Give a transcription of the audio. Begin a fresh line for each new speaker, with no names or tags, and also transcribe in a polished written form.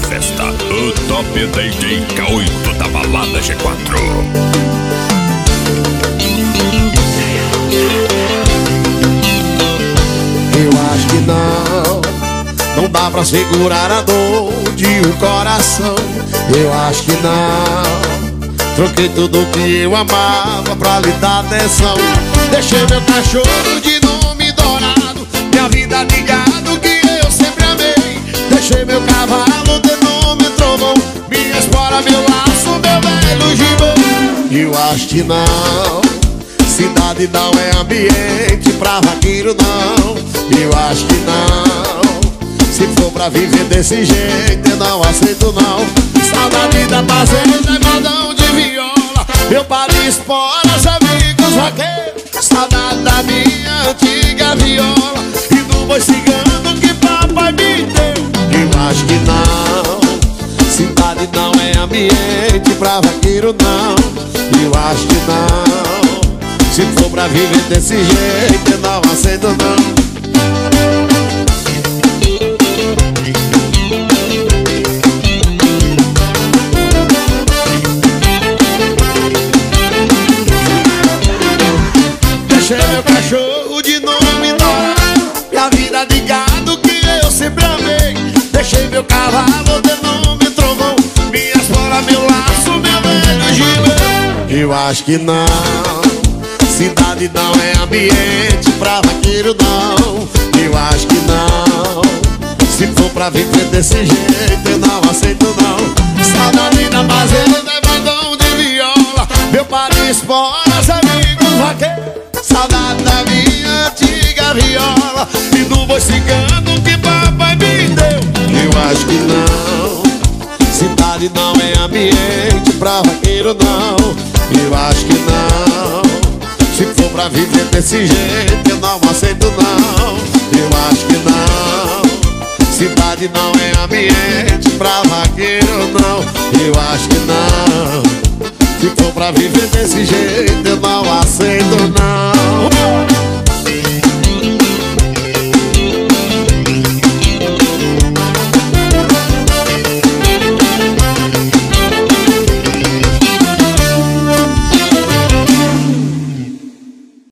festa, o Top DJ K8 da balada G4.
Eu acho que não dá pra segurar a dor de um coração. Eu acho que não. Troquei tudo que eu amava pra lhe dar atenção. Deixei meu cachorro de nome dourado, minha vida de gado que eu sempre amei. Deixei meu cavalo de nome trovão, minha espora, meu laço, meu velho gibão. Eu acho que não. Cidade não é ambiente pra vaqueiro, não. Eu acho que não. Se for pra viver desse jeito, eu não aceito, não. Saudade da fazenda é modão de viola, meu par de esporas, amigos vaqueiros. Saudade da minha antiga viola e do boi cigano que papai me deu. Eu acho que não. Cidade não é ambiente pra vaqueiro, não. Eu acho que não. Se for pra viver desse jeito, eu não aceito, não. Deixei meu cachorro de nome dourado, minha vida de gado que eu sempre amei. Deixei meu cavalo de nome trovão, minha espora, meu laço, meu velho gibão. Eu acho que não. Cidade não é ambiente pra vaqueiro, não. Eu acho que não. Se for pra viver desse jeito, eu não aceito, não. Saudade da fazenda é bandão de viola, meu par de esporas, amigos vaqueiros. Saudade da minha antiga viola e do boi cigano que papai me deu. Eu acho que não. Cidade não é ambiente pra vaqueiro, não. Eu acho que não. Se for pra viver desse jeito, eu não aceito, não. Eu acho que não. Cidade não é ambiente pra vaqueiro, não. Eu acho que não. Se for pra viver desse jeito, eu não aceito, não.